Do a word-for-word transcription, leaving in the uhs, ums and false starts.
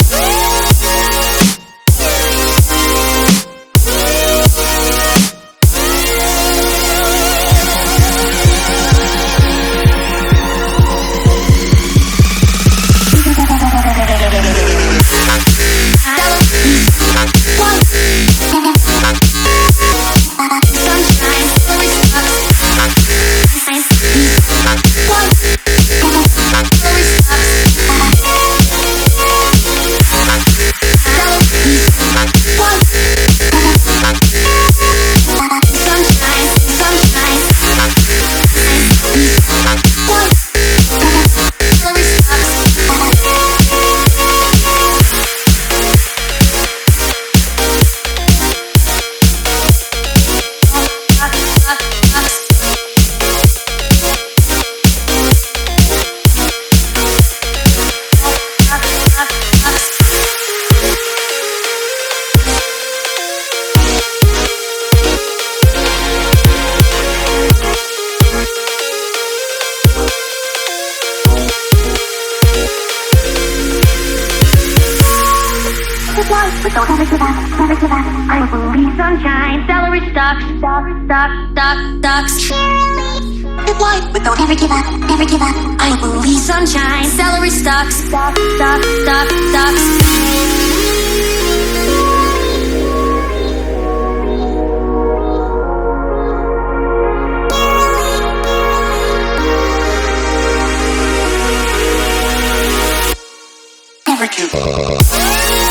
But don't ever give up, never give up. I will be sunshine, celery stalks, stalks, stalks, stalks, stalks. Fly, but don't ever give up, never give up. I will be sunshine, celery stalks, stalks, stalks, stalks, stalks. Never give up.